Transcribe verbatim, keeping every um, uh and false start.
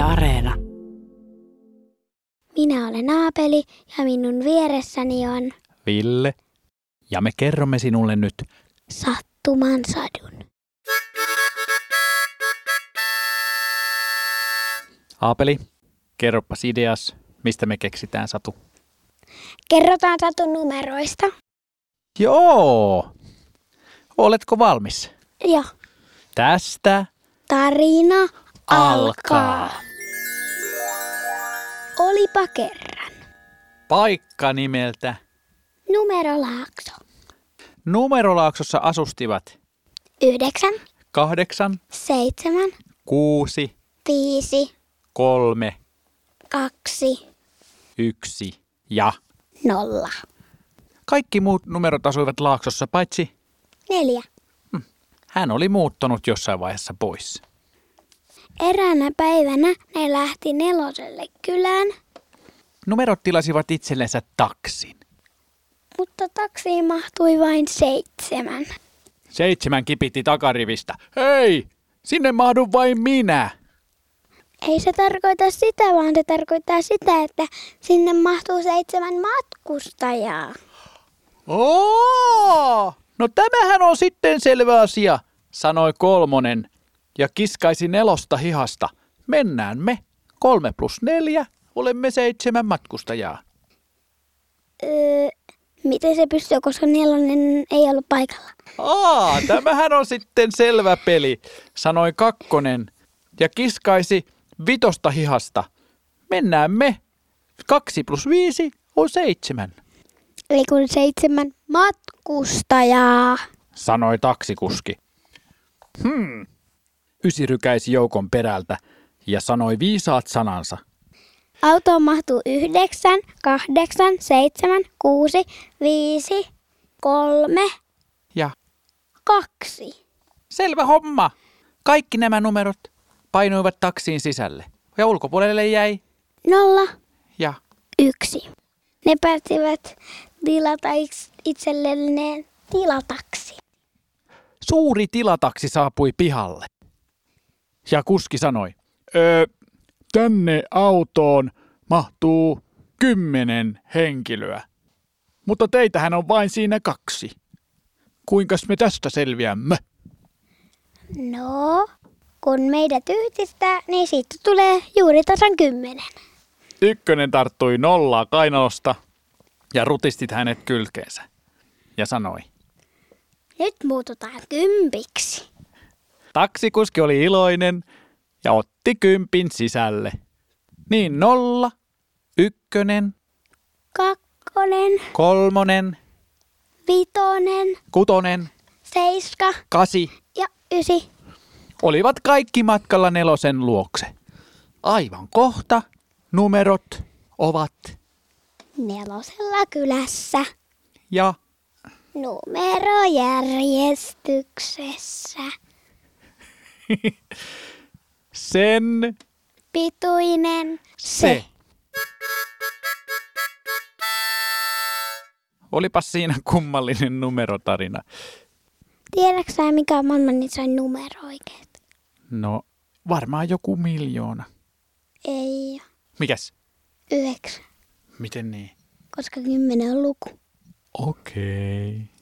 Areena. Minä olen Aapeli ja minun vieressäni on Ville. Ja me kerromme sinulle nyt Sattuman sadun. Aapeli, kerropas ideas, mistä me keksitään satu. Kerrotaan satun numeroista. Joo! Oletko valmis? Joo. Tästä Tarina alkaa. alkaa. Olipa kerran. Paikka nimeltä Numerolaakso. Numerolaaksossa asustivat Yhdeksän, kahdeksan, seitsemän, kuusi, viisi, kolme, kaksi, yksi ja nolla. kaikki muut numerot asuivat laaksossa paitsi Neljä. hän oli muuttanut jossain vaiheessa pois. Eräänä päivänä ne lähti neloselle kylään, Numerot tilasivat itsellensä taksin. mutta taksiin mahtui vain seitsemän. Seitsemän kipitti takarivistä. Hei, sinne mahdu vain minä. Ei se tarkoita sitä, vaan se tarkoittaa sitä, että sinne mahtuu seitsemän matkustajaa. Oo! No tämähän on sitten selvä asia, sanoi kolmonen ja kiskaisi nelosta hihasta. Mennään me. Kolme plus neljä, olemme seitsemän matkustajaa. Öö, miten se pystyy, koska nelonen ei ollut paikalla? Aa, tämähän on sitten selvä peli, sanoi kakkonen ja kiskaisi vitosta hihasta. Mennään me. Kaksi plus viisi on seitsemän, Eli kun seitsemän matkustajaa. sanoi taksikuski. Hmm. Ysi rykäisi joukon perältä ja sanoi viisaat sanansa. Autoon mahtuu yhdeksän, kahdeksan, seitsemän, kuusi, viisi, kolme, Ja kaksi. selvä homma. Kaikki nämä numerot painuivat taksiin sisälle ja ulkopuolelle jäi Nolla, ja yksi. Ne päättivät tilata itselleen tilataksi. suuri tilataksi saapui pihalle. Ja kuski sanoi, öö, tänne autoon mahtuu kymmenen henkilöä, mutta teitähän on vain siinä kaksi. Kuinkas me tästä selviämme? No, kun meidät yhdistää, niin siitä tulee juuri tasan kymmenen. Ykkönen tarttui nollaa kainalosta ja rutistit hänet kylkeensä ja sanoi. Nyt muututaan kympiksi. Taksikuski oli iloinen ja otti kympin sisälle. Niin nolla, ykkönen, Kakkonen, kolmonen, vitonen, kutonen, seiska kasi ja ysi. olivat kaikki matkalla nelosen luokse. Aivan kohta numerot ovat Nelosella kylässä. ja Numerojärjestyksessä. sen Pituinen se. Olipas siinä kummallinen numerotarina. Tiedätkö sä, mikä on maailman isoin numero oikein? No, varmaan joku miljoona. Ei, Mikäs? yhdeksän, Miten niin? koska kymmenen on luku. Okei.